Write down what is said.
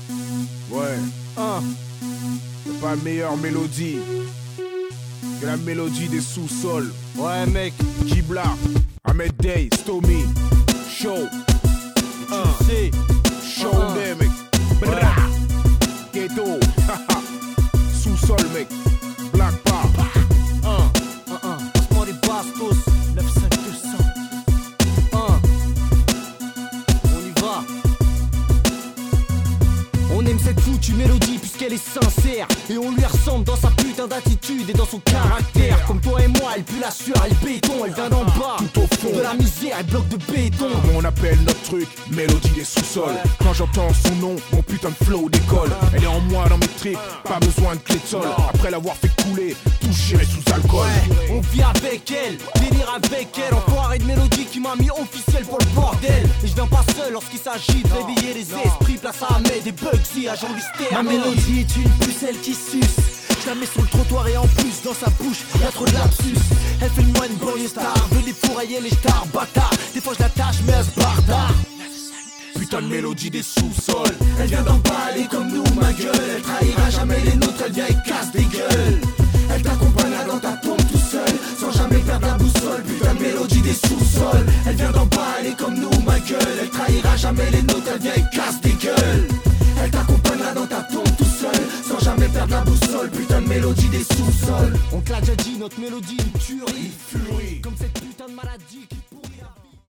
Ouais. Y'a pas meilleure mélodie que la mélodie des sous-sols. Ouais, mec. Gibla, Ahmed Day, Stomy, Show. C'est Show them, mec. Bra. Ghetto. Sous-sol, mec. Black Power. Passe-moi les bastos 95200. On y va. On aime cette foutue mélodie puisqu'elle est sincère. Et on lui ressemble dans sa putain d'attitude et dans son caractère. Comme toi et moi, elle pue la sueur et le béton. Elle vient d'en bas, tout au fond de la misère, elle bloque de béton. Comme on appelle notre truc, mélodie des sous-sols. Quand j'entends son nom, mon putain de flow décolle. Elle est en moi dans mes tripes, pas besoin de clé de sol. Après l'avoir fait couler, tout j'irai sous alcool. On vit avec elle, délire avec elle. Enfoiré de mélodie qui m'a mis officiel pour le bordel. Et je viens pas seul lorsqu'il s'agit de réveiller les esprits. Place à Ahmed et Bugsy, à Jean-Louis Ster. Ma mélodie est une pucelle qui suce. Je la mets sur le trottoir et en plus dans sa bouche y'a trop de lapsus. Elle fait de moi une banlieue star, veut les fourrailler les stars, bâtard. Des fois je la tâche mais elle se barda. Putain de mélodie des sous-sols. Elle vient d'en bas, elle est comme nous ma gueule. Elle trahira jamais les nôtres, elle vient et casse des gueules. Elle t'accompagnera dans ta tombe tout seul, sans jamais perdre la boussole. Putain de mélodie des sous-sols. Elle vient d'en bas, elle est comme nous ma gueule. Elle trahira jamais les nôtres, elle vient et casse des gueules. Elle t'accompagnera dans ta tombe tout seul, sans jamais perdre la boussole. Putain de mélodie des sous-sols. On te l'a déjà dit, notre mélodie une tuerie. Furie. Comme cette putain de maladie qui